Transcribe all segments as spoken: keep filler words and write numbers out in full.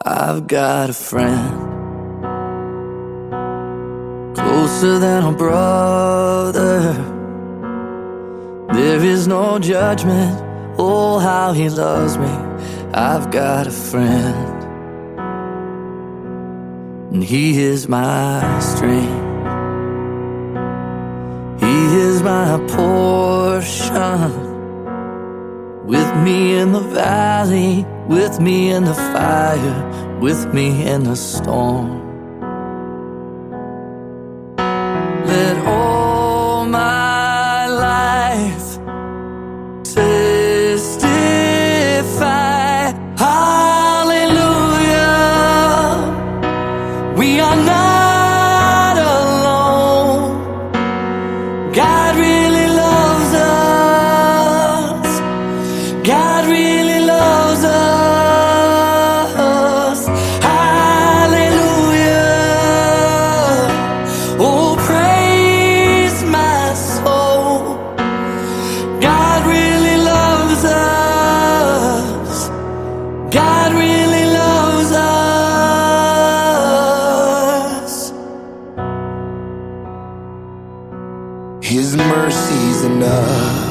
I've got a friend, closer than a brother. There is no judgment, oh how he loves me. I've got a friend, and he is my strength. He is my portion, with me in the valley, with me in the fire, with me in the storm. Let all my life testify, hallelujah. We are not alone. God really loves us. God really loves us. Hallelujah. Oh, praise my soul. God really loves us. God really loves us. His mercy's enough.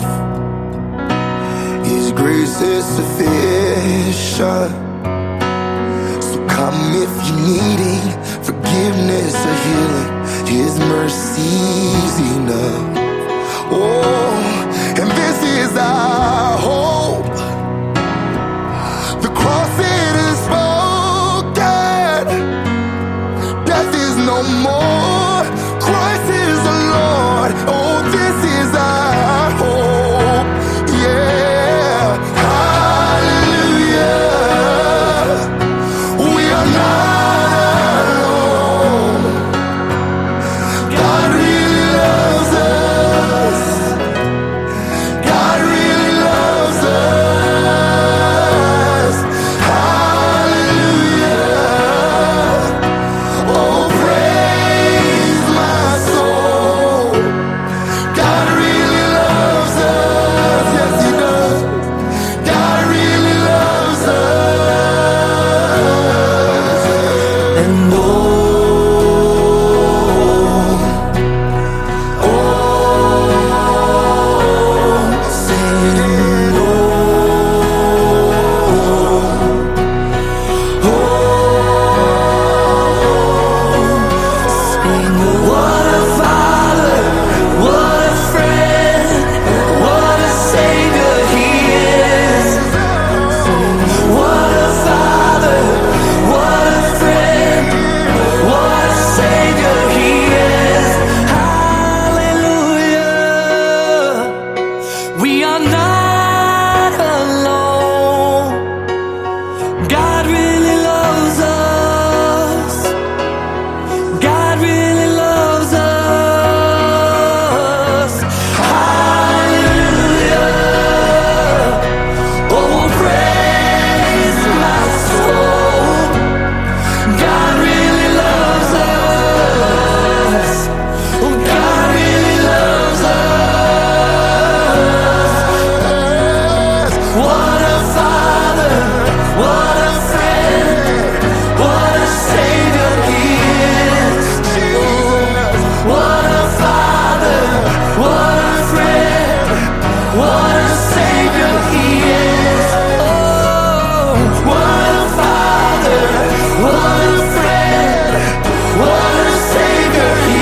His grace is sufficient. So come if you're needing forgiveness or healing. His mercy's enough. Oh, and this is our hope. The cross it is spoken. Death is no more. Christ is the Lord. Oh, this is our hope. Yeah. Hallelujah. We are not alone. God really loves us. God really loves us. Hallelujah. Oh, praise my soul. God really loves us. Yes, he does. God really loves us. And oh, oh, sing oh, oh, sing what a father, what a friend, what a savior he is. What a father, what a friend, what a savior he is. Hallelujah. We are not alone. God really loves us. God really loves us. Hallelujah. Oh, praise my soul. God really loves us. Oh, God really loves us. What a father, what a friend, what a savior he is. What a father, what a friend, what a savior he is. Oh, what a father, what a friend, what a savior he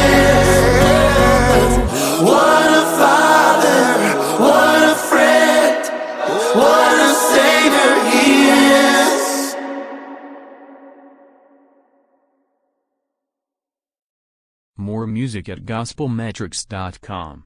is. What a father, what a friend, what a savior he is. More music at gospel metrics dot com.